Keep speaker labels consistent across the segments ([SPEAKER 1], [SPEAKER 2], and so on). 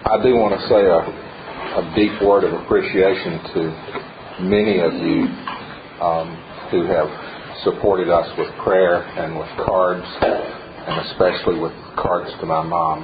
[SPEAKER 1] I do want to say a deep word of appreciation to many of you who have supported us with prayer and with cards, and especially with cards to my mom.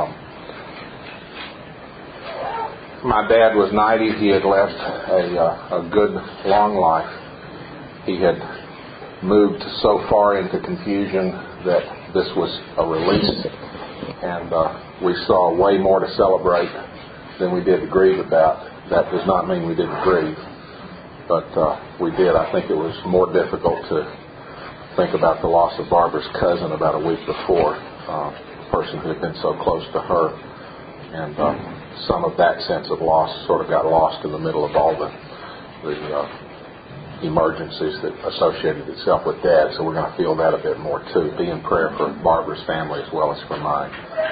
[SPEAKER 1] My dad was 90. He had left a good, long life. He had moved so far into confusion that this was a release, and we saw way more to celebrate than we did to grieve about. That does not mean we didn't grieve, but we did. I think it was more difficult to think about the loss of Barbara's cousin about a week before, a person who had been so close to her, and some of that sense of loss sort of got lost in the middle of all the emergencies that associated itself with Dad. So we're going to feel that a bit more too. Be in prayer for Barbara's family as well as for mine.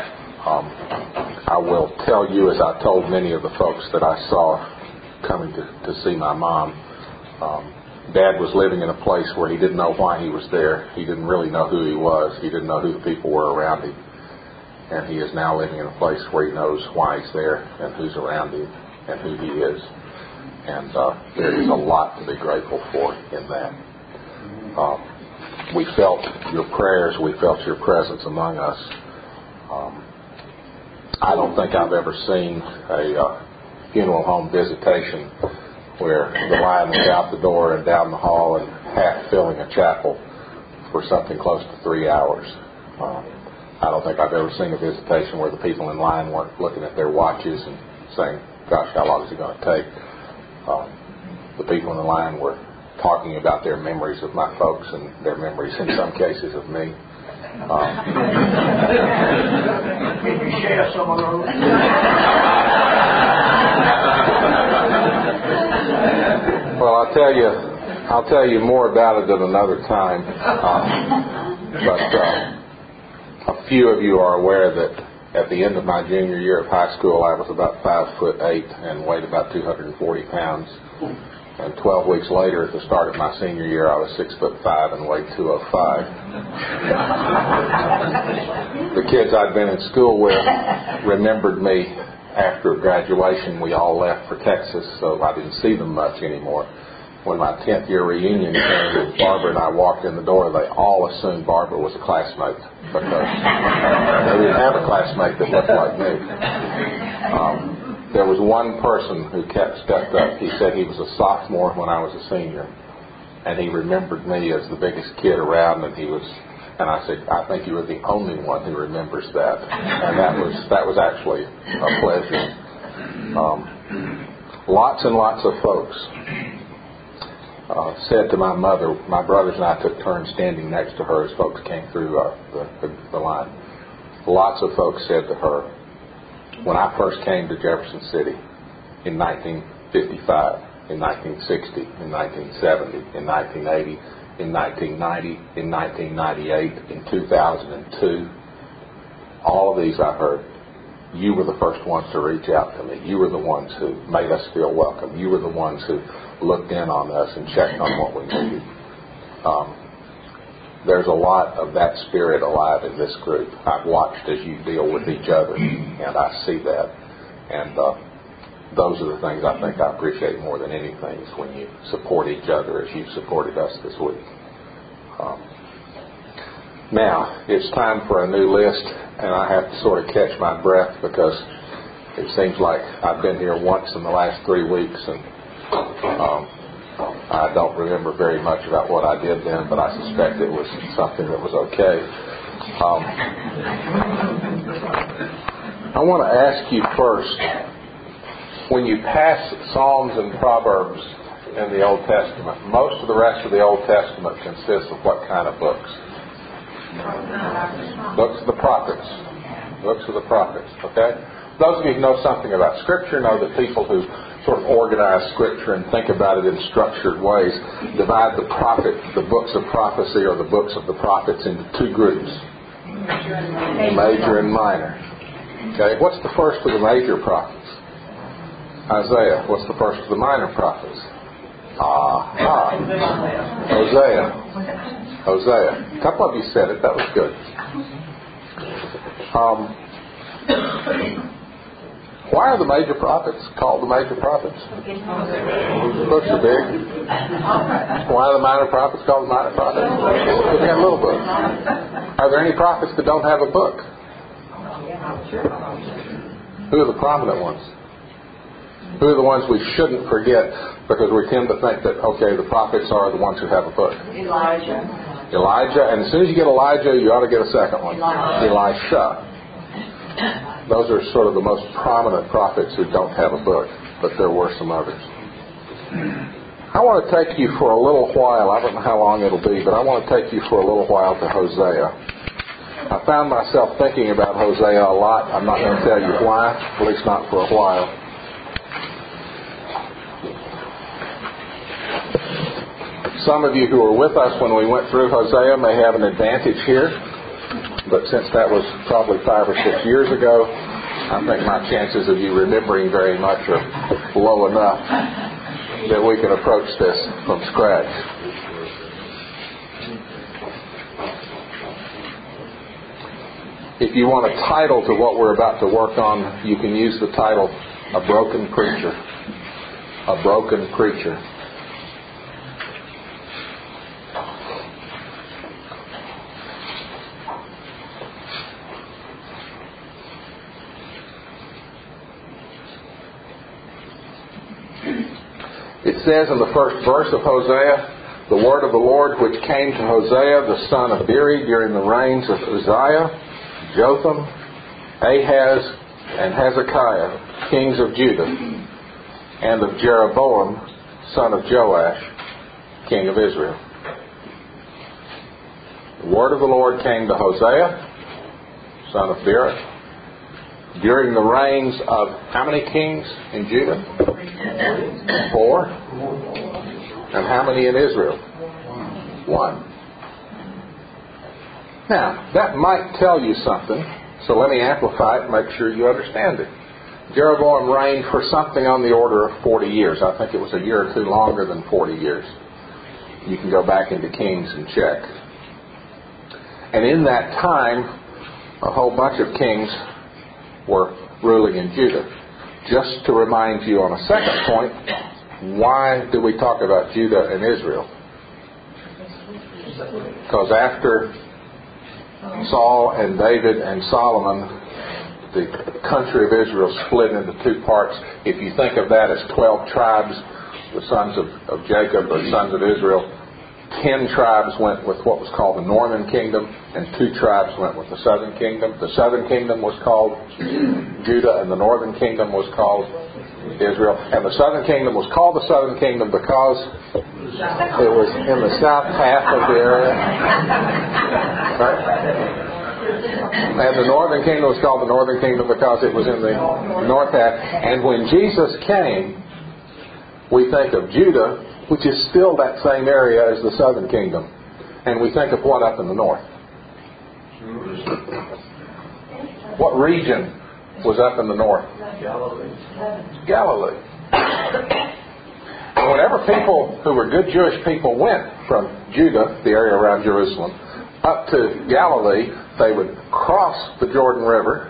[SPEAKER 1] I will tell you, as I told many of the folks that I saw coming to see my mom, Dad was living in a place where he didn't know why he was there. He didn't really know who he was. He didn't know who the people were around him. And he is now living in a place where he knows why he's there and who's around him and who he is. And there is a lot to be grateful for in that. We felt your prayers. We felt your presence among us. I don't think I've ever seen a funeral home visitation where the line was out the door and down the hall and half filling a chapel for something close to 3 hours. I don't think I've ever seen a visitation where the people in line weren't looking at their watches and saying, gosh, how long is it going to take? The people in the line were talking about their memories of my folks and their memories, in some cases, of me.
[SPEAKER 2] Can you share some of those?
[SPEAKER 1] Well, I'll tell you more about it at another time. But a few of you are aware that at the end of my junior year of high school, I was about 5'8" and weighed about 240 pounds. And 12 weeks later, at the start of my senior year, I was 6'5" and weighed 205. The kids I'd been in school with remembered me after graduation. We all left for Texas, so I didn't see them much anymore. When my 10th year reunion came and Barbara and I walked in the door, they all assumed Barbara was a classmate because they didn't have a classmate that looked like me. There was one person who stepped up. He said he was a sophomore when I was a senior, and he remembered me as the biggest kid around, and I said, I think you were the only one who remembers that. And that was actually a pleasure. Lots and lots of folks said to my mother, my brothers and I took turns standing next to her as folks came through the line. Lots of folks said to her, when I first came to Jefferson City in 1955, in 1960, in 1970, in 1980, in 1990, in 1998, in 2002, all of these I heard, you were the first ones to reach out to me. You were the ones who made us feel welcome. You were the ones who looked in on us and checked on what we needed. There's a lot of that spirit alive in this group. I've watched as you deal with each other, and I see that. And those are the things I think I appreciate more than anything, is when you support each other as you've supported us this week. Now, it's time for a new list, and I have to sort of catch my breath because it seems like I've been here once in the last 3 weeks, and I don't remember very much about what I did then, but I suspect it was something that was okay. I want to ask you first, when you pass Psalms and Proverbs in the Old Testament, most of the rest of the Old Testament consists of what kind of books? Books of the prophets. Books of the prophets, okay? Those of you who know something about Scripture know that people who sort of organize Scripture and think about it in structured ways divide the books of prophecy or the books of the prophets into 2 groups. Major and minor. Okay, what's the first of the major prophets? Isaiah. What's the first of the minor prophets? Hosea. A couple of you said it. That was good. Why are the major prophets called the major prophets? Books are big. Why are the minor prophets called the minor prophets? Because they got little books. Are there any prophets that don't have a book? Who are the prominent ones? Who are the ones we shouldn't forget? Because we tend to think that, okay, the prophets are the ones who have a book. Elijah. And as soon as you get Elijah, you ought to get a second one. Elisha. Those are sort of the most prominent prophets who don't have a book. But there were some others. I want to take you for a little while. I don't know how long it'll be, but I want to take you for a little while to Hosea. I found myself thinking about Hosea a lot. I'm not going to tell you why, at least not for a while. Some of you who were with us when we went through Hosea may have an advantage here, but since that was probably 5 or 6 years ago, I think my chances of you remembering very much are low enough that we can approach this from scratch. If you want a title to what we're about to work on, you can use the title, A Broken Preacher. A Broken Preacher. It says in the first verse of Hosea, the word of the Lord which came to Hosea, the son of Beeri, during the reigns of Uzziah, Jotham, Ahaz, and Hezekiah, kings of Judah, and of Jeroboam, son of Joash, king of Israel. The word of the Lord came to Hosea, son of Beeri, during the reigns of how many kings in Judah? 4. And how many in Israel? 1. Now, that might tell you something, so let me amplify it and make sure you understand it. Jeroboam reigned for something on the order of 40 years. I think it was a year or two longer than 40 years. You can go back into Kings and check. And in that time, a whole bunch of kings were ruling in Judah. Just to remind you on a second point, why do we talk about Judah and Israel? Because after Saul and David and Solomon, the country of Israel split into 2 parts. If you think of that as 12 tribes, the sons of Jacob, or sons of Israel, 10 tribes went with what was called the northern kingdom, and 2 tribes went with the southern kingdom. The southern kingdom was called Judah, and the northern kingdom was called Israel. And the southern kingdom was called the southern kingdom because it was in the south half of the area. Right? And the northern kingdom was called the northern kingdom because it was in the north half. And when Jesus came, we think of Judah, which is still that same area as the southern kingdom. And we think of what up in the north? What region was up in the north? Galilee. And whenever people who were good Jewish people went from Judah, the area around Jerusalem, up to Galilee, they would cross the Jordan River,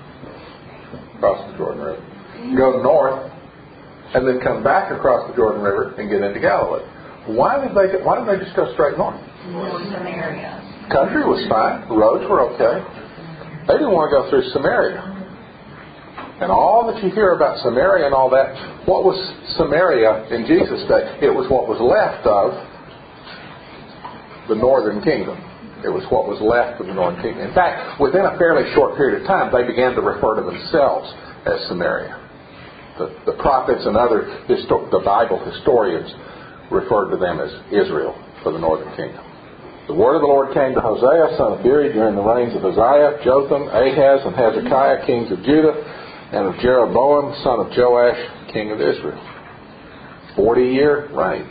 [SPEAKER 1] go north, and then come back across the Jordan River and get into Galilee. Why didn't they just go straight north?
[SPEAKER 3] Samaria.
[SPEAKER 1] Country was fine. The roads were okay. They didn't want to go through Samaria. And all that you hear about Samaria and all that, what was Samaria in Jesus' day? It was what was left of the northern kingdom. It was what was left of the northern kingdom. In fact, within a fairly short period of time, they began to refer to themselves as Samaria. The prophets and other the Bible historians referred to them as Israel for the northern kingdom. The word of the Lord came to Hosea, son of Beeri, during the reigns of Uzziah, Jotham, Ahaz, and Hezekiah, kings of Judah, and of Jeroboam, son of Joash, king of Israel. 40-year reign.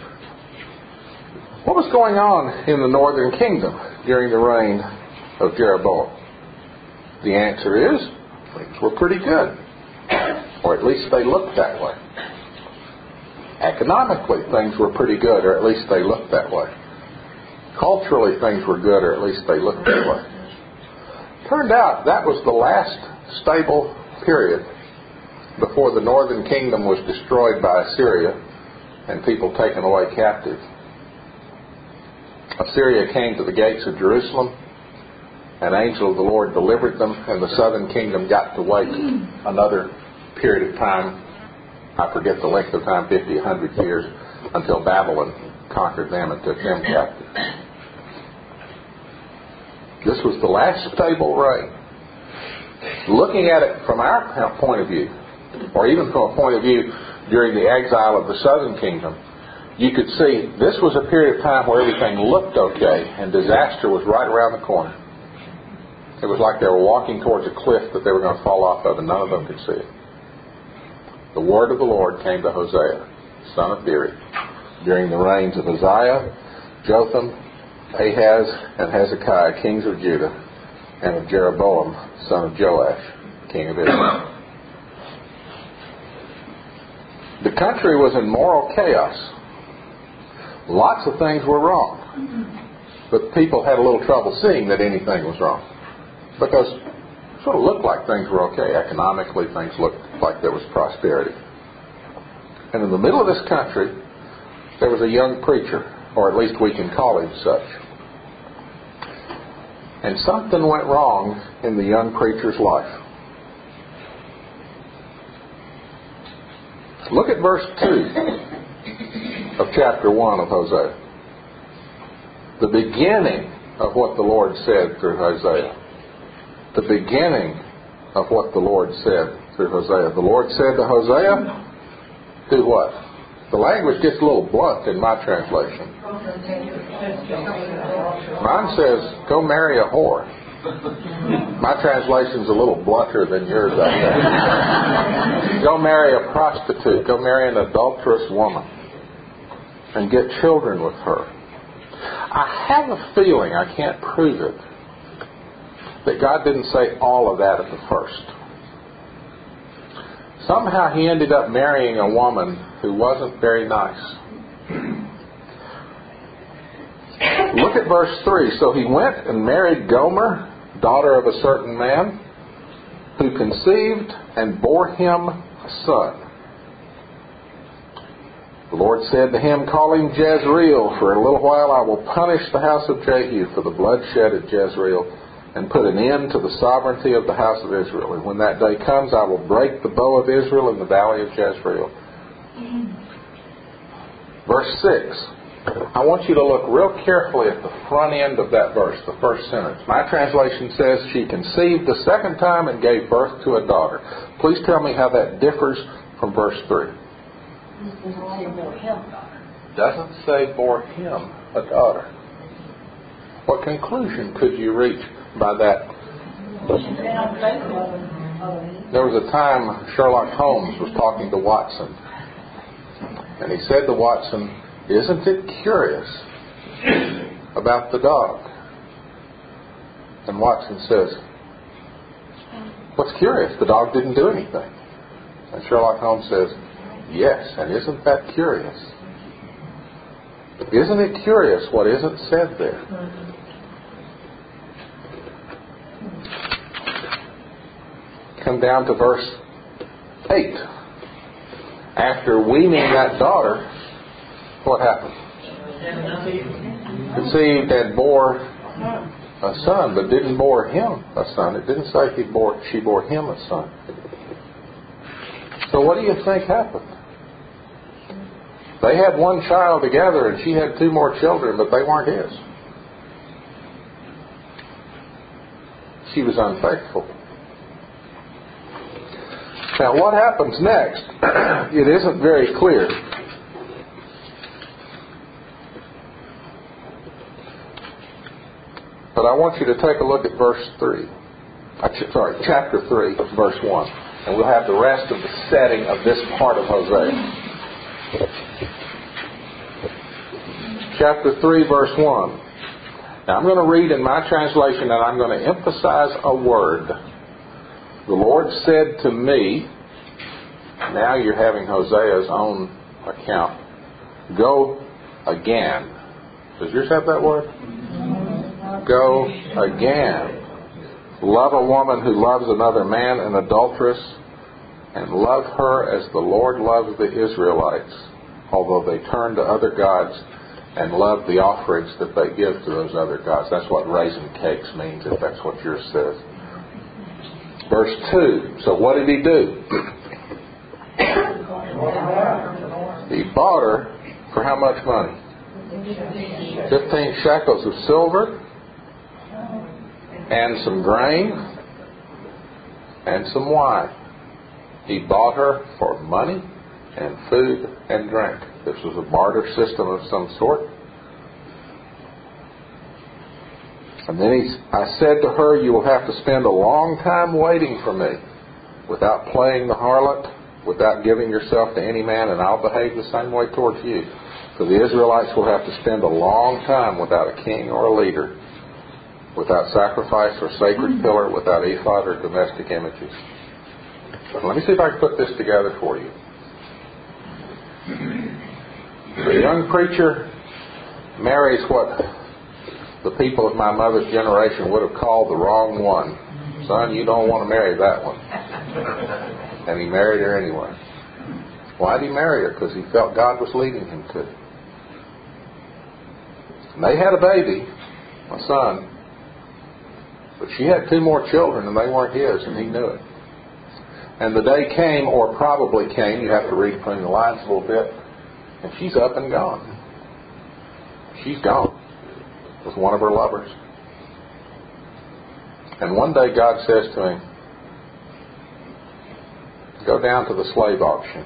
[SPEAKER 1] What was going on in the northern kingdom during the reign of Jeroboam? The answer is, things were pretty good. Or at least they looked that way. Economically, things were pretty good, or at least they looked that way. Culturally, things were good, or at least they looked that way. Turned out that was the last stable period before the northern kingdom was destroyed by Assyria and people taken away captive. Assyria came to the gates of Jerusalem. An angel of the Lord delivered them, and the southern kingdom got to wait another period of time. I forget the length of time, 50, 100 years, until Babylon conquered them and took them captive. This was the last stable reign. Looking at it from our point of view, or even from a point of view during the exile of the southern kingdom, you could see this was a period of time where everything looked okay and disaster was right around the corner. It was like they were walking towards a cliff that they were going to fall off of, and none of them could see it. The word of the Lord came to Hosea, son of Beeri, during the reigns of Uzziah, Jotham, Ahaz, and Hezekiah, kings of Judah, and of Jeroboam, son of Joash, king of Israel. The country was in moral chaos. Lots of things were wrong. But people had a little trouble seeing that anything was wrong. Because it sort of looked like things were okay. Economically, things looked like there was prosperity. And in the middle of this country, there was a young preacher, or at least we can call him such. And something went wrong in the young preacher's life. Look at verse 2 of chapter 1 of Hosea. The beginning of what the Lord said through Hosea. The beginning of what the Lord said through Hosea. The Lord said to Hosea, do what? The language gets a little blunt in my translation. Mine says, go marry a whore. My translation's a little blunter than yours, I think. Go marry a prostitute. Go marry an adulterous woman. And get children with her. I have a feeling, I can't prove it, that God didn't say all of that at the first. Somehow he ended up marrying a woman who wasn't very nice. Look at verse 3. So he went and married Gomer, daughter of a certain man, who conceived and bore him a son. The Lord said to him, call him Jezreel. For a little while I will punish the house of Jehu for the bloodshed at Jezreel, and put an end to the sovereignty of the house of Israel. And when that day comes, I will break the bow of Israel in the valley of Jezreel. Verse 6. I want you to look real carefully at the front end of that verse, the first sentence. My translation says, she conceived the second time and gave birth to a daughter. Please tell me how that differs from verse 3. Doesn't say bore him a daughter. What conclusion could you reach by that? There was a time Sherlock Holmes was talking to Watson, and he said to Watson, isn't it curious about the dog? And Watson says, what's curious? The dog didn't do anything. And Sherlock Holmes says, yes, and isn't that curious? Isn't it curious what isn't said there? Come down to verse 8. After weaning that daughter, what happened? Conceived and bore a son, but didn't bore him a son. It didn't say she bore him a son. So what do you think happened? They had one child together and she had 2 more children, but they weren't his. She was unfaithful. Now what happens next? It isn't very clear. But I want you to take a look at chapter 3, verse 1. And we'll have the rest of the setting of this part of Hosea. Chapter 3, verse 1. Now I'm going to read in my translation and I'm going to emphasize a word. The Lord said to me, now you're having Hosea's own account, go again. Does yours have that word? Go again. Love a woman who loves another man, an adulteress, and love her as the Lord loves the Israelites, although they turn to other gods and love the offerings that they give to those other gods. That's what raisin cakes means, if that's what yours says. Verse 2. So what did he do? He bought her for how much money? 15 shekels of silver and some grain and some wine. He bought her for money and food and drink. This was a barter system of some sort. And then I said to her, you will have to spend a long time waiting for me without playing the harlot, without giving yourself to any man, and I'll behave the same way towards you. For the Israelites will have to spend a long time without a king or a leader, without sacrifice or sacred pillar, without ephod or domestic images. Let me see if I can put this together for you. The young preacher marries what the people of my mother's generation would have called the wrong one. Son, you don't want to marry that one. And he married her anyway. Why did he marry her? Because he felt God was leading him to. And they had a baby, a son. But she had 2 more children and they weren't his, and he knew it. And the day came, or probably came, you have to read between the lines a little bit, and she's up and gone. She's gone with one of her lovers. And one day God says to him, go down to the slave auction.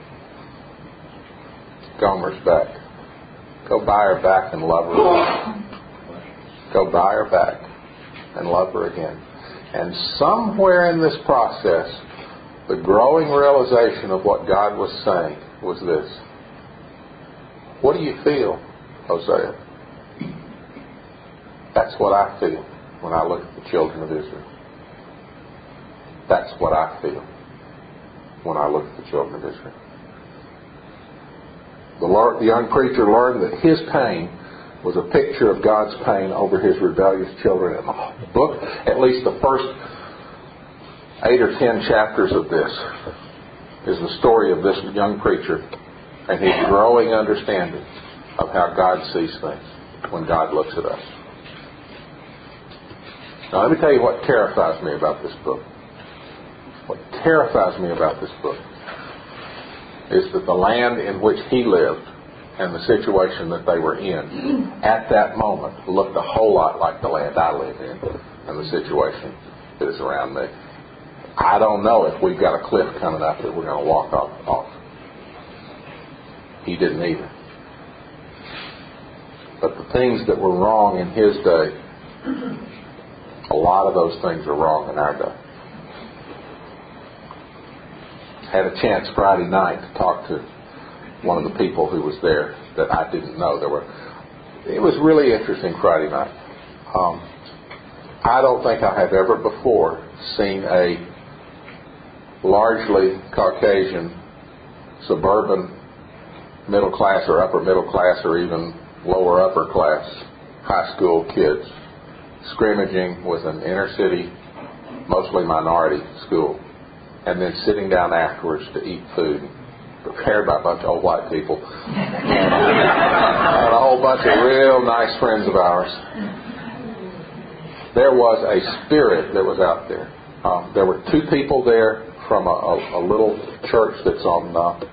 [SPEAKER 1] Gomer's back. Go buy her back and love her again. Go buy her back and love her again. And somewhere in this process, the growing realization of what God was saying was this. What do you feel, Hosea? That's what I feel when I look at the children of Israel. That's what I feel when I look at the children of Israel. The young preacher learned that his pain was a picture of God's pain over his rebellious children. And the book, at least the first 8 or 10 chapters of this, is the story of this young preacher and his growing understanding of how God sees things when God looks at us. Now let me tell you what terrifies me about this book. What terrifies me about this book is that the land in which he lived and the situation that they were in at that moment looked a whole lot like the land I live in and the situation that is around me. I don't know if we've got a cliff coming up that we're going to walk off. He didn't either. But the things that were wrong in his day, a lot of those things are wrong in our day. Had a chance Friday night to talk to one of the people who was there that I didn't know. It was really interesting Friday night. I don't think I have ever before seen a largely Caucasian, suburban, middle class or upper middle class or even lower upper class high school kids scrimmaging with an inner city, mostly minority school, and then sitting down afterwards to eat food prepared by a bunch of old white people and a whole bunch of real nice friends of ours. There was a spirit that was out there. There were 2 people there from a little church that's on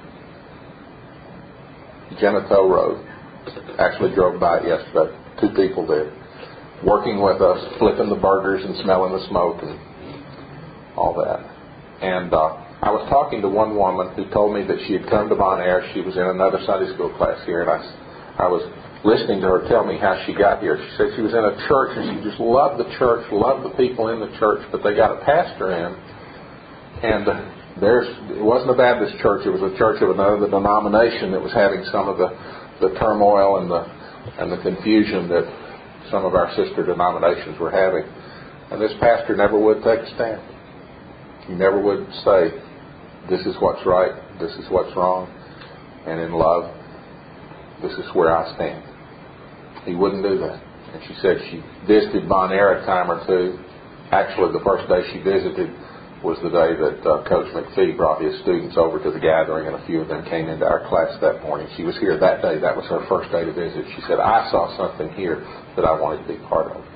[SPEAKER 1] Genito Road. Actually drove by it yesterday. 2 people there working with us, flipping the burgers and smelling the smoke and all that. And I was talking to one woman who told me that she had come to Bon Air. She was in another Sunday school class here, and I was listening to her tell me how she got here. She said she was in a church and she just loved the church, loved the people in the church, but they got a pastor in, and it wasn't a Baptist church. It was a church of another denomination that was having some of the turmoil and the confusion that some of our sister denominations were having. And this pastor never would take a stand. He never would say, this is what's right, this is what's wrong, and in love, this is where I stand. He wouldn't do that. And she said she visited Bon Air a time or 2. Actually, the first day she visited, was the day that Coach McPhee brought his students over to the gathering, and a few of them came into our class that morning. She was here that day. That was her first day to visit. She said, I saw something here that I wanted to be part of.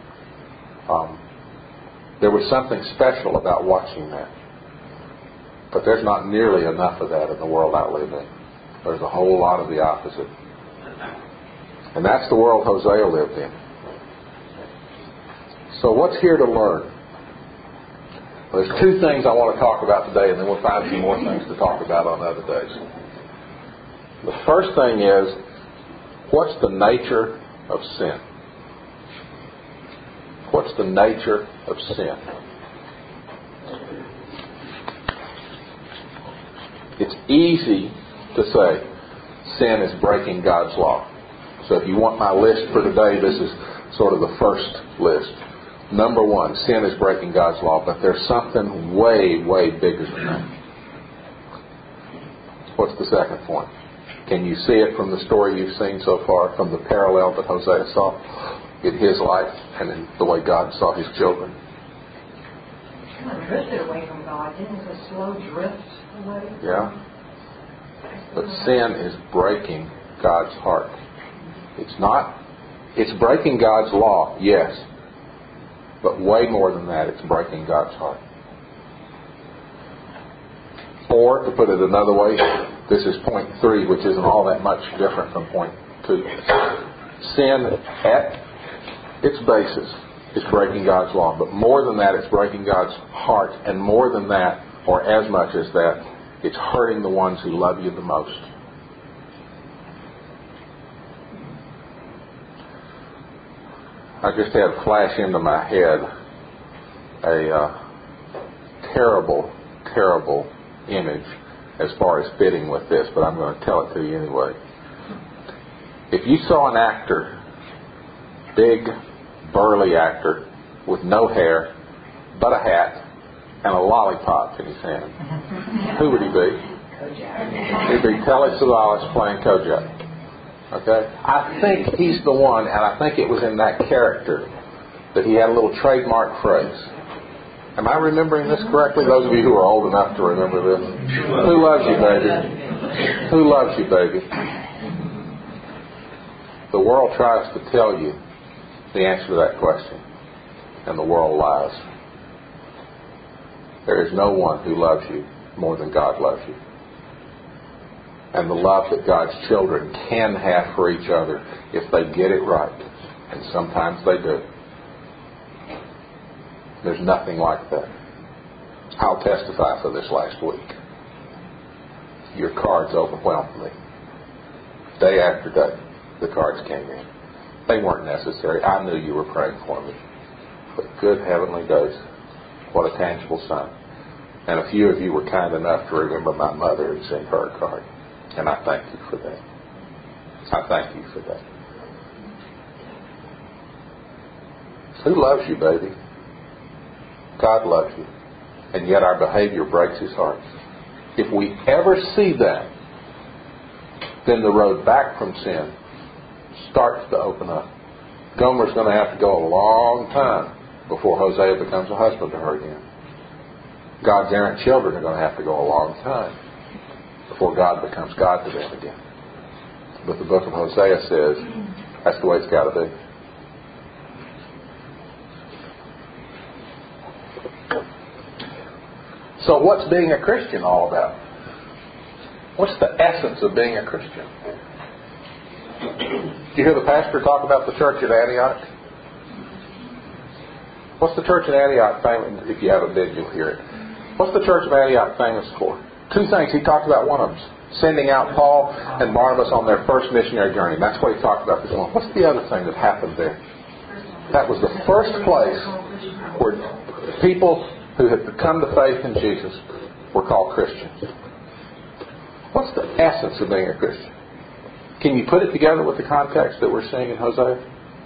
[SPEAKER 1] There was something special about watching that. But there's not nearly enough of that in the world I live in. There's a whole lot of the opposite. And that's the world Hosea lived in. So what's here to learn? Well, there's two things I want to talk about today, and then we'll find a few more things to talk about on other days. The first thing is, what's the nature of sin? What's the nature of sin? It's easy to say sin is breaking God's law. So if you want my list for today, this is sort of the first list. Number one, sin is breaking God's law, but there's something way, way bigger than that. What's the second point? Can you see it from the story you've seen so far, from the parallel that Hosea saw in his life and in the way God saw his children?
[SPEAKER 3] Kind of drifted away from God. Didn't it a slow drift away?
[SPEAKER 1] Yeah. But sin is breaking God's heart. It's breaking God's law, yes. But way more than that, it's breaking God's heart. Or, to put it another way, this is point 3, which isn't all that much different from point 2. Sin, at its basis, is breaking God's law. But more than that, it's breaking God's heart. And more than that, or as much as that, it's hurting the ones who love you the most. I just had flash into my head a terrible, terrible image as far as fitting with this, but I'm going to tell it to you anyway. If you saw an actor, big, burly actor, with no hair, but a hat, and a lollipop in his hand, who would he be? He'd be Telly Savalas playing Kojak. Okay? I think he's the one, and I think it was in that character that he had a little trademark phrase. Am I remembering this correctly? Those of you who are old enough to remember this. Who loves you, baby? Who loves you, baby? The world tries to tell you the answer to that question, and the world lies. There is no one who loves you more than God loves you. And the love that God's children can have for each other if they get it right. And sometimes they do. There's nothing like that. I'll testify for this last week. Your cards overwhelmed me. Day after day, the cards came in. They weren't necessary. I knew you were praying for me. But good heavenly days, what a tangible sign. And a few of you were kind enough to remember my mother and send her a card. And I thank you for that. I thank you for that. Who loves you, baby? God loves you. And yet our behavior breaks His heart. If we ever see that, then the road back from sin starts to open up. Gomer's going to have to go a long time before Hosea becomes a husband to her again. God's errant children are going to have to go a long time before God becomes God to them again. But the book of Hosea says that's the way it's got to be. So what's being a Christian all about? What's the essence of being a Christian? Did you hear the pastor talk about the church at Antioch? What's the church at Antioch famous? If you haven't been, you'll hear it. What's the church of Antioch famous for? Two things. He talked about one of them. Sending out Paul and Barnabas on their first missionary journey. That's what he talked about this one. What's the other thing that happened there? That was the first place where people who had come to faith in Jesus were called Christians. What's the essence of being a Christian? Can you put it together with the context that we're seeing in Hosea?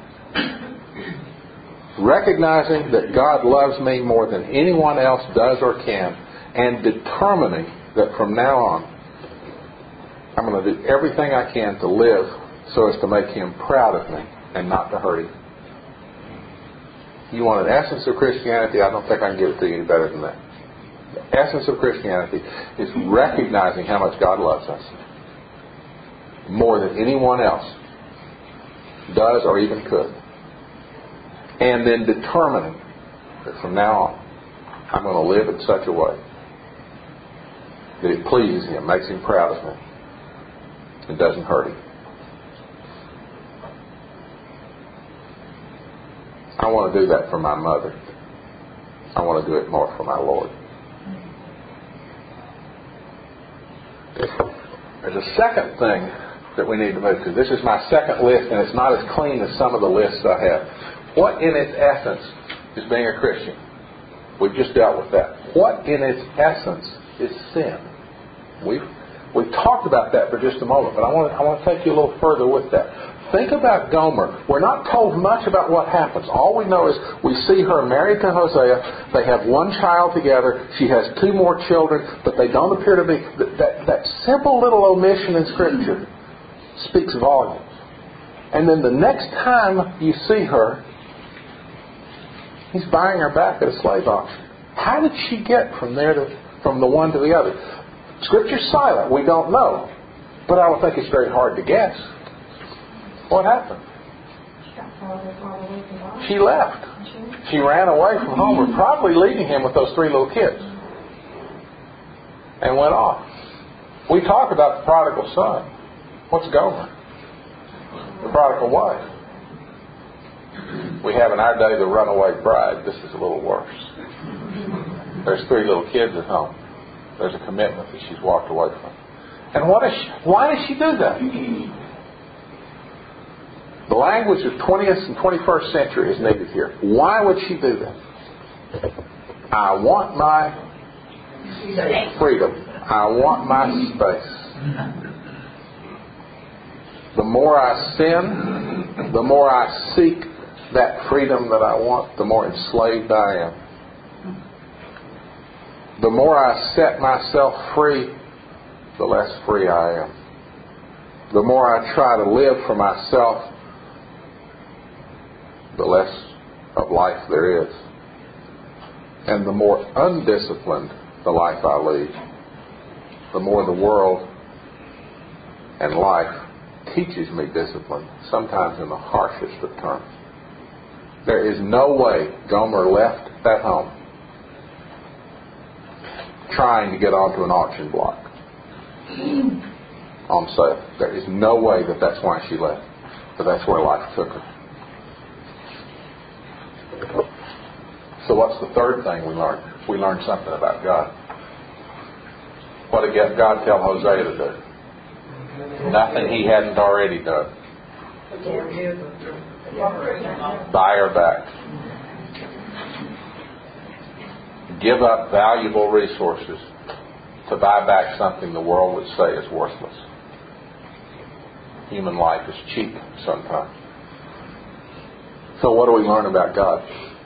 [SPEAKER 1] Recognizing that God loves me more than anyone else does or can, and determining that from now on I'm going to do everything I can to live so as to make Him proud of me and not to hurt Him. You want an essence of Christianity? I don't think I can give it to you any better than that. The essence of Christianity is recognizing how much God loves us more than anyone else does or even could. And then determining that from now on, I'm going to live in such a way that it pleases Him, makes Him proud of me, and doesn't hurt Him. I want to do that for my mother. I want to do it more for my Lord. There's a second thing that we need to move to. This is my second list, and it's not as clean as some of the lists I have. What in its essence is being a Christian? We've just dealt with that. What in its essence is sin? We've talked about that for just a moment, but I want to take you a little further with that. Think about Gomer. We're not told much about what happens. All we know is we see her married to Hosea. They have one child together. She has 2 more children, but they don't appear to be... That simple little omission in Scripture speaks volumes. And then the next time you see her, he's buying her back at a slave auction. How did she get from the one to the other? Scripture's silent. We don't know. But I don't think it's very hard to guess. What happened? She left. She ran away from home, probably leaving him with those 3 little kids. And went off. We talk about the prodigal son. What's Gomer? The prodigal wife. We have in our day the runaway bride. This is a little worse. There's 3 little kids at home. There's a commitment that she's walked away from. And why does she do that? The language of 20th and 21st century is needed here. Why would she do that? I want my freedom. I want my space. The more I sin, the more I seek that freedom that I want, the more enslaved I am. The more I set myself free, the less free I am. The more I try to live for myself, the less of life there is. And the more undisciplined the life I lead, the more the world and life teaches me discipline, sometimes in the harshest of terms. There is no way Gomer left that home trying to get onto an auction block on sale. There is no way that's why she left. But that's where life took her. So what's the third thing we learned? We learned something about God. What did God tell Hosea to do? Nothing He hadn't already done. Buy her back. Give up valuable resources to buy back something the world would say is worthless. Human life is cheap sometimes. So what do we learn about God?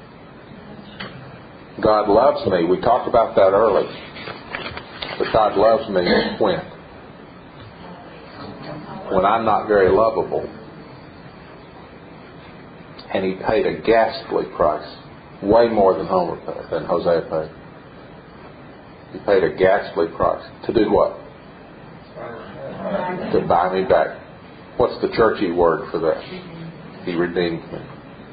[SPEAKER 1] God loves me. We talked about that early. But God loves me when I'm not very lovable. And He paid a ghastly price. Way more than Hosea paid. He paid a ghastly price. To do what? To buy me back. What's the churchy word for that? He redeemed me.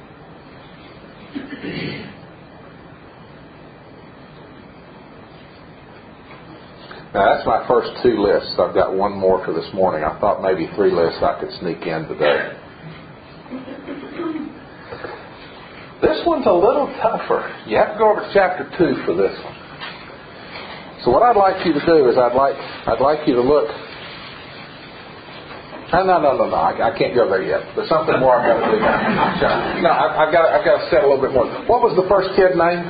[SPEAKER 1] Now that's my first 2 lists. I've got one more for this morning. I thought maybe 3 lists I could sneak in today. This one's a little tougher. You have to go over to chapter 2 for this one. So what I'd like you to do is I'd like you to look. No. I can't go there yet. There's something more I've got to do now. No, I've got to set a little bit more. What was the first kid name?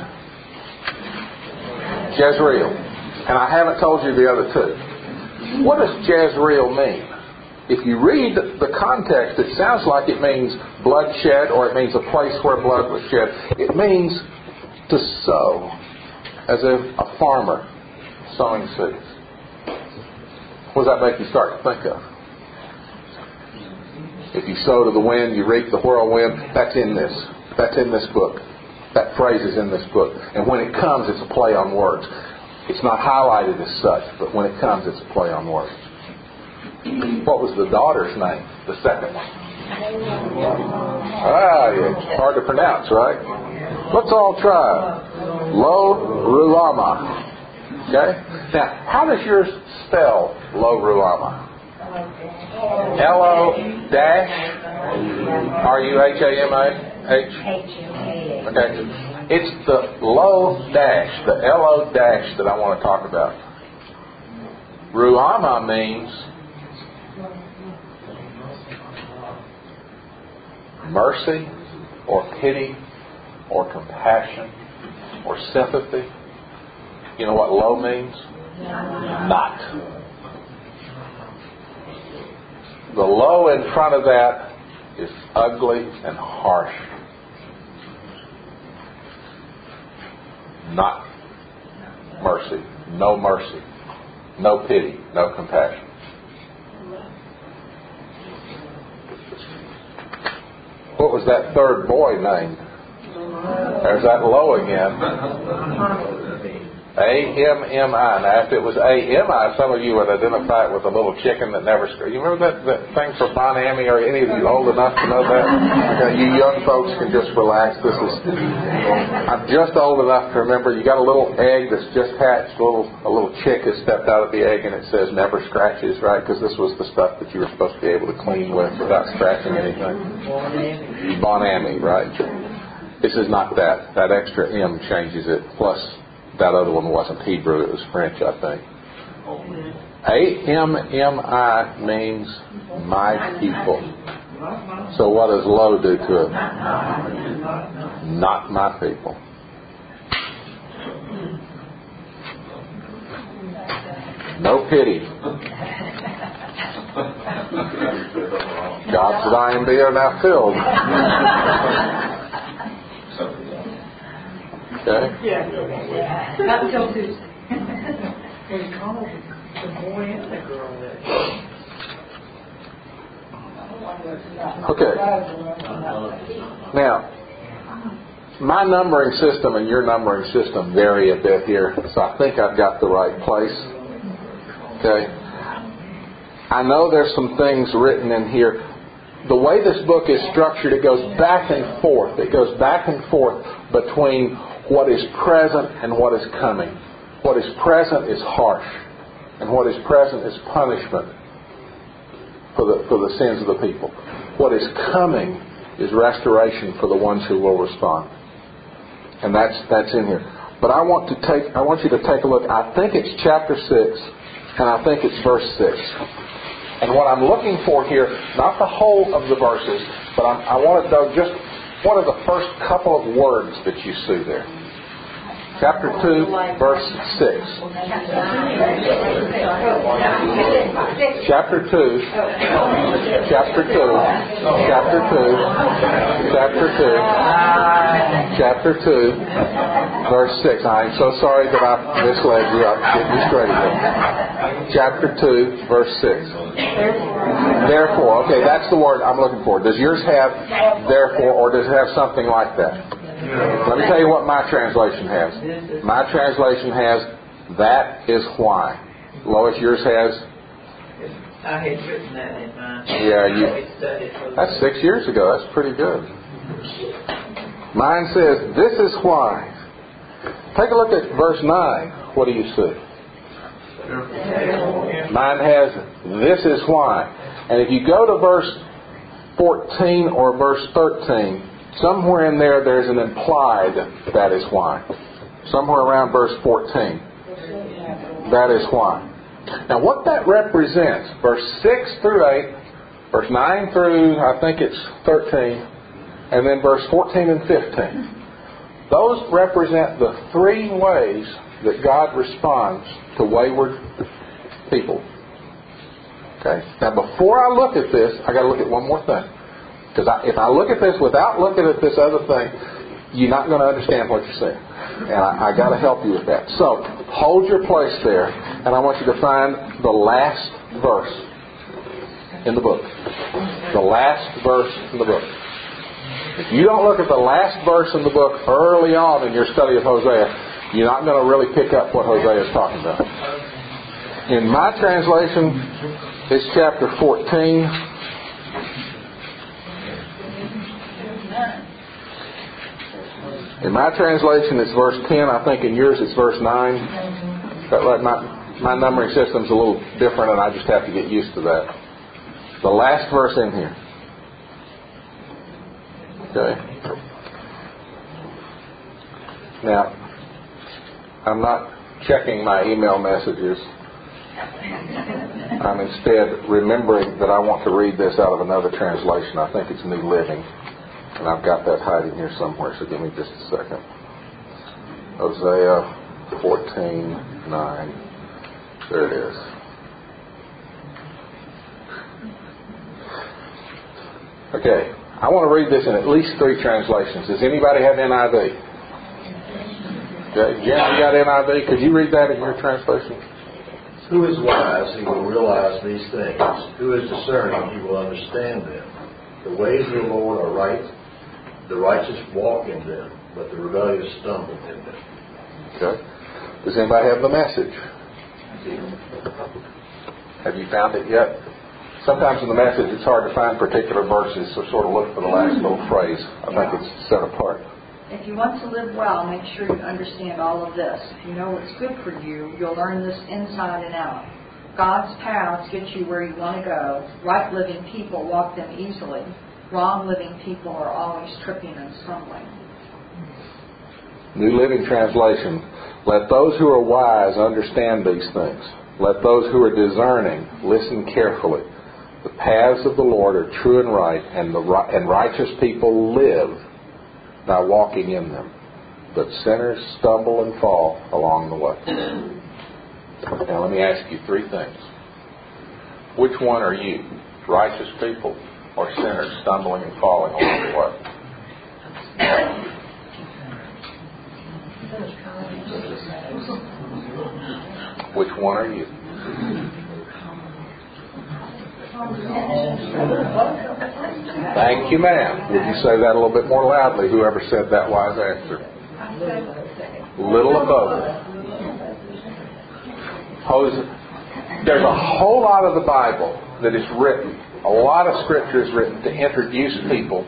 [SPEAKER 1] Jezreel. And I haven't told you the other 2. What does Jezreel mean? If you read the context, it sounds like it means bloodshed, or it means a place where blood was shed. It means to sow, as if a farmer sowing seeds. What does that make you start to think of? If you sow to the wind, you reap the whirlwind. That's in this. That's in this book. That phrase is in this book. And when it comes, it's a play on words. It's not highlighted as such, but when it comes, it's a play on words. What was the daughter's name? The second one. Yeah. Hard to pronounce, right? Let's all try. Lo Ruhamah. Okay? Now, how does yours spell Lo Ruhamah? L-O-R-U-H-A-M-A-H? Okay. It's the Lo dash, the L-O dash that I want to talk about. Ruhamah means mercy or pity or compassion or sympathy. You know what Lo means? Not. The Lo in front of that is ugly and harsh. Not mercy. No mercy. No pity. No compassion. What was that third boy named? There's that Lo again. A-M-M-I. Now, if it was A-M-I, some of you would identify it with a little chicken that never screams. You remember that thing for Bonami? Are any of you old enough to know that? Okay, you young folks can just relax. I'm just old enough to remember. You got a little egg that's just hatched. A little chick has stepped out of the egg, and it says never scratches, right? Because this was the stuff that you were supposed to be able to clean with without scratching anything. Bonami, right? This is not that. That extra M changes it. Plus, that other one wasn't Hebrew, it was French, I think. A-M-M-I means my people. So what does Lo do to it? Not my people. No pity. God's lion be are now filled. Okay?
[SPEAKER 3] Yeah. Not until Tuesday. We called the boy and the girl that.
[SPEAKER 1] Okay. Now, my numbering system and your numbering system vary a bit here, so I think I've got the right place. Okay. I know there's some things written in here. The way this book is structured, it goes back and forth. It goes back and forth between what is present and what is coming. What is present is harsh, and what is present is punishment for the sins of the people. What is coming is restoration for the ones who will respond, and that's in here. But I want you to take a look. I think it's chapter 6, and I think it's verse 6. And what I'm looking for here, not the whole of the verses, but I want to know just what are the first couple of words that you see there. Chapter 2, verse 6. Chapter 2. Chapter 2. Chapter 2. Chapter 2. Chapter 2. Verse 6. I'm so sorry that I misled you. I'll get you straight again. Chapter 2, verse 6. Therefore. Okay, that's the word I'm looking for. Does yours have therefore, or does it have something like that? Let me tell you what my translation has. My translation has, that is why. Lois, yours has?
[SPEAKER 4] I had written that in mine.
[SPEAKER 1] Yeah, that's 6 years ago. That's pretty good. Mine says, this is why. Take a look at verse 9. What do you see? Mine has, this is why. And if you go to verse 14 or verse 13, somewhere in there, there's an implied, that is why. Somewhere around verse 14. That is why. Now, what that represents, verse 6 through 8, verse 9 through, I think it's 13, and then verse 14 and 15. Those represent the three ways that God responds to wayward people. Okay? Now, before I look at this, I got to look at one more thing. Because if I look at this without looking at this other thing, you're not going to understand what you're saying. And I got to help you with that. So, hold your place there, and I want you to find the last verse in the book. The last verse in the book. If you don't look at the last verse in the book early on in your study of Hosea, you're not going to really pick up what Hosea is talking about. In my translation, it's chapter 14. In my translation, it's verse 10. I think in yours, it's verse 9. But my numbering system's a little different, and I just have to get used to that. The last verse in here. Okay. Now, I'm not checking my email messages. I'm instead remembering that I want to read this out of another translation. I think it's New Living. And I've got that hiding here somewhere, so give me just a second. Hosea 14:9. There it is. Okay. I want to read this in at least 3 translations. Does anybody have NIV? Okay. Jen, you got NIV? Could you read that in your translation?
[SPEAKER 5] Who is wise, he will realize these things. Who is discerning, he will understand them. The ways of the Lord are right. The righteous walk in them, but the rebellious stumble in them.
[SPEAKER 1] Okay. Does anybody have the Message? Have you found it yet? Sometimes in the Message it's hard to find particular verses, so sort of look for the last little phrase. I think it's set apart.
[SPEAKER 3] If you want to live well, make sure you understand all of this. If you know what's good for you, you'll learn this inside and out. God's paths get you where you want to go. Right living people walk them easily. Wrong living people are always tripping and stumbling.
[SPEAKER 1] New Living Translation. Let those who are wise understand these things. Let those who are discerning listen carefully. The paths of the Lord are true and right, and righteous people live by walking in them. But sinners stumble and fall along the way. Now let me ask you 3 things. Which one are you? Righteous people or sinners stumbling and falling along the way? Which one are you? Thank you, ma'am. Would you say that a little bit more loudly, whoever said that wise answer? Little of both. There's a whole lot of the Bible that is written, a lot of Scripture is written to introduce people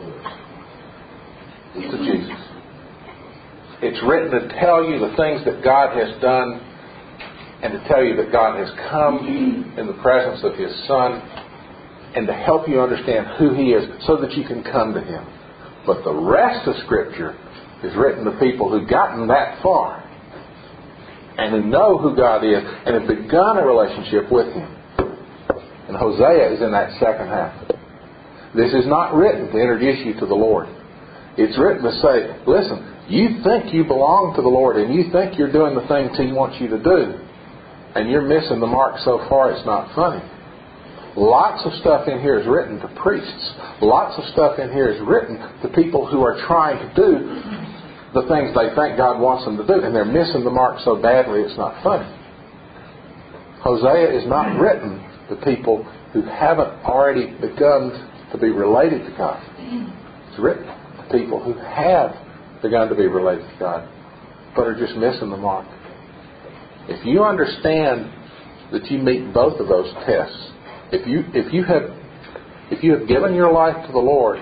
[SPEAKER 1] to Jesus. It's written to tell you the things that God has done and to tell you that God has come in the presence of His Son and to help you understand who He is so that you can come to Him. But the rest of Scripture is written to people who've gotten that far and who know who God is and have begun a relationship with Him. And Hosea is in that second half. This is not written to introduce you to the Lord. It's written to say, listen, you think you belong to the Lord and you think you're doing the things He wants you to do, and you're missing the mark so far it's not funny. Lots of stuff in here is written to priests. Lots of stuff in here is written to people who are trying to do the things they think God wants them to do, and they're missing the mark so badly it's not funny. Hosea is not written to people who haven't already begun to be related to God. It's written to people who have begun to be related to God, but are just missing the mark. If you understand that you meet both of those tests, if you have given your life to the Lord,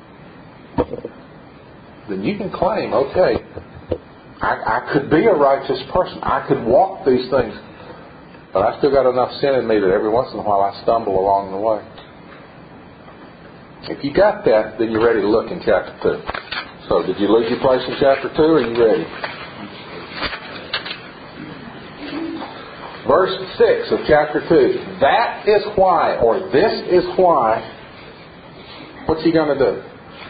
[SPEAKER 1] then you can claim, okay, I could be a righteous person. I could walk these things, but I still got enough sin in me that every once in a while I stumble along the way. If you got that, then you're ready to look in chapter 2. So, did you lose your place in chapter 2, or are you ready? Verse 6 of chapter 2. That is why, or this is why, what's he going to do?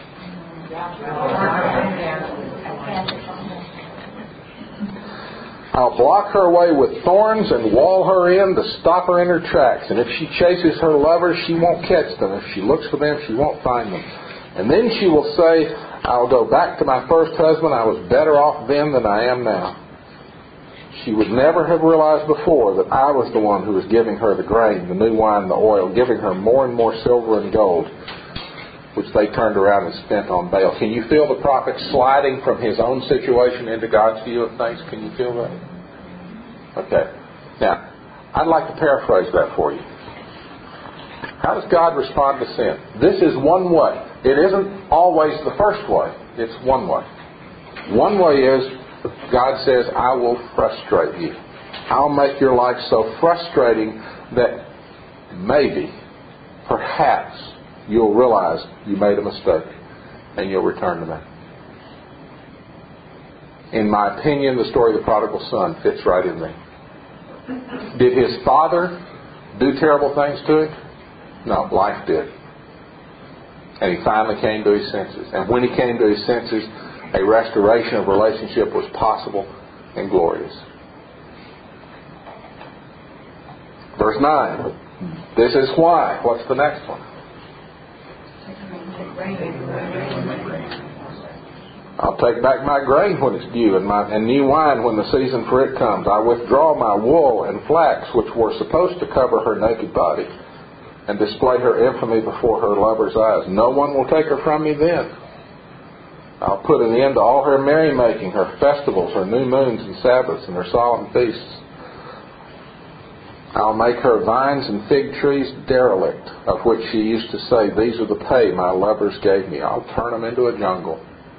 [SPEAKER 1] I'll block her way with thorns and wall her in to stop her in her tracks. And if she chases her lovers, she won't catch them. If she looks for them, she won't find them. And then she will say, I'll go back to my first husband. I was better off then than I am now. She would never have realized before that I was the one who was giving her the grain, the new wine, the oil, giving her more and more silver and gold. which they turned around and spent on Baal. Can you feel the prophet sliding from his own situation into God's view of things? Can you feel that? Okay. Now, I'd like to paraphrase that for you. How does God respond to sin? This is one way. It isn't always the first way. It's one way. One way is God says, I will frustrate you. I'll make your life so frustrating that maybe, perhaps, you'll realize you made a mistake and you'll return to me. In my opinion, the story of the prodigal son fits right in there. Did his father do terrible things to him? No, life did. And he finally came to his senses. And when he came to his senses, a restoration of relationship was possible and glorious. Verse 9. This is why. What's the next one? I'll take back my grain when it's due, and new wine when the season for it comes. I withdraw my wool and flax, which were supposed to cover her naked body, and display her infamy before her lover's eyes. No one will take her from me then. I'll put an end to all her merrymaking, her festivals, her new moons and Sabbaths, and her solemn feasts. I'll make her vines and fig trees derelict, of which she used to say, these are the pay my lovers gave me. I'll turn them into a jungle.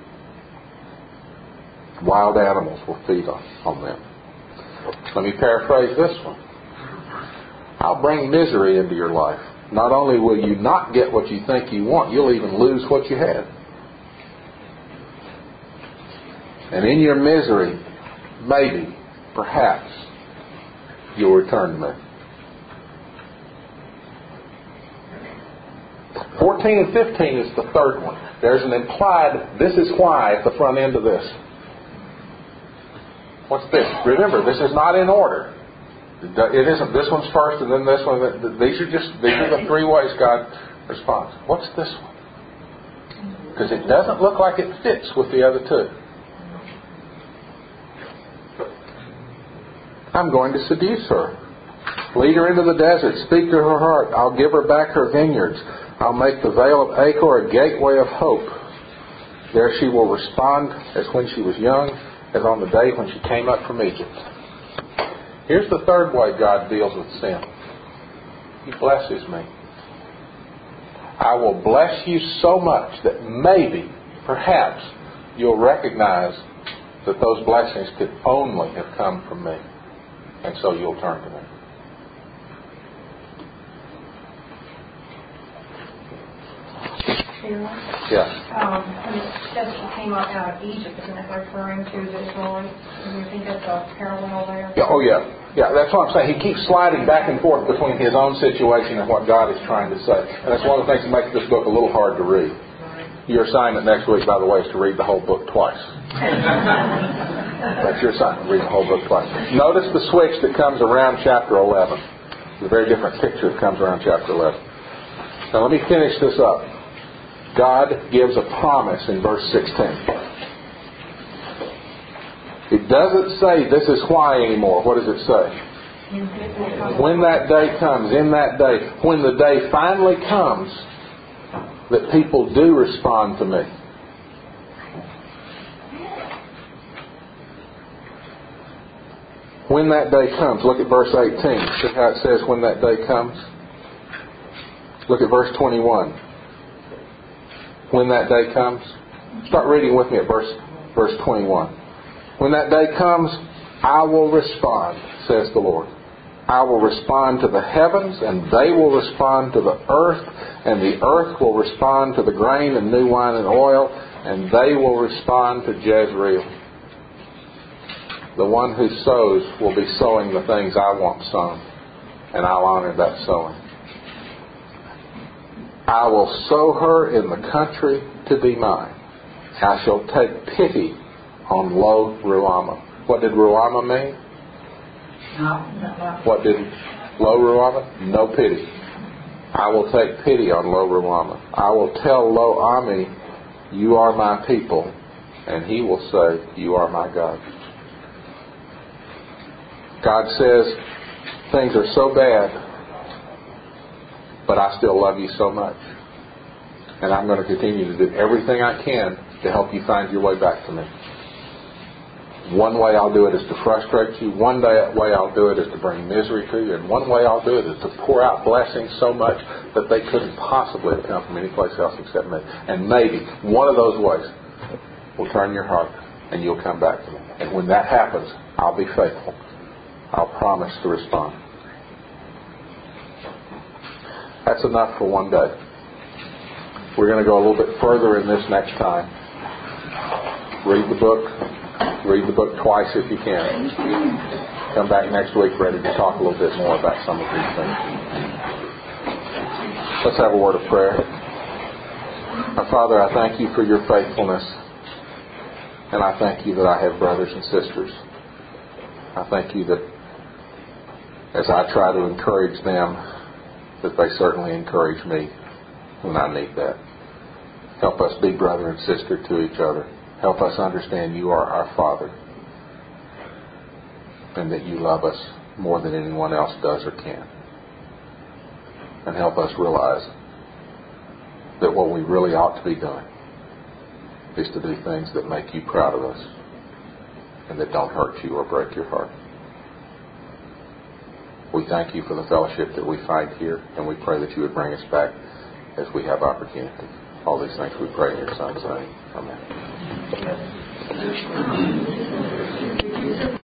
[SPEAKER 1] Wild animals will feed on them. Let me paraphrase this one. I'll bring misery into your life. Not only will you not get what you think you want, you'll even lose what you had. And in your misery, maybe, perhaps, you'll return to me. 14 and 15 is the third one. There's an implied, this is why, at the front end of this. What's this? Remember, this is not in order. It isn't this one's first and then this one. These are the three ways God responds. What's this one? Because it doesn't look like it fits with the other two. I'm going to seduce her. Lead her into the desert. Speak to her heart. I'll give her back her vineyards. I'll make the vale of Achor a gateway of hope. There she will respond as when she was young, as on the day when she came up from Egypt. Here's the third way God deals with sin. He blesses me. I will bless you so much that maybe, perhaps, you'll recognize that those blessings could only have come from me. And so you'll turn to me. Yes.
[SPEAKER 6] When it says she came up out of Egypt, isn't it referring to the Israelites? Do you think that's a parallel there?
[SPEAKER 1] Yeah, oh, yeah. Yeah, that's what I'm saying. He keeps sliding back and forth between his own situation and what God is trying to say. And that's one of the things that makes this book a little hard to read. Your assignment next week, by the way, is to read the whole book twice. That's your assignment, read the whole book twice. Notice the switch that comes around chapter 11. It's a very different picture that comes around chapter 11. Now let me finish this up. God gives a promise in verse 16. It doesn't say this is why anymore. What does it say? When that day comes, in that day, when the day finally comes that people do respond to me. When that day comes, look at verse 18. See how it says when that day comes? Look at verse 21. When that day comes. Start reading with me at verse 21. When that day comes, I will respond, says the Lord. I will respond to the heavens, and they will respond to the earth, and the earth will respond to the grain and new wine and oil, and they will respond to Jezreel. The one who sows will be sowing the things I want sown, and I'll honor that sowing. I will sow her in the country to be mine. I shall take pity on Lo Ruhamah. What did Ruhamah mean? What did Lo Ruhamah? No pity. I will take pity on Lo Ruhamah. I will tell Lo Ami, you are my people, and he will say, you are my God. God says, things are so bad, but I still love you so much. And I'm going to continue to do everything I can to help you find your way back to me. One way I'll do it is to frustrate you. One way I'll do it is to bring misery to you. And one way I'll do it is to pour out blessings so much that they couldn't possibly have come from any place else except me. And maybe one of those ways will turn your heart and you'll come back to me. And when that happens, I'll be faithful. I'll promise to respond. That's enough for one day. We're going to go a little bit further in this next time. Read the book. Read the book twice if you can. Come back next week ready to talk a little bit more about some of these things. Let's have a word of prayer. Our Father, I thank you for your faithfulness. And I thank you that I have brothers and sisters. I thank you that as I try to encourage them, that they certainly encourage me when I need that. Help us be brother and sister to each other. Help us understand you are our Father and that you love us more than anyone else does or can. And help us realize that what we really ought to be doing is to do things that make you proud of us and that don't hurt you or break your heart. We thank you for the fellowship that we find here, and we pray that you would bring us back as we have opportunity. All these things we pray in your Son's name. Amen.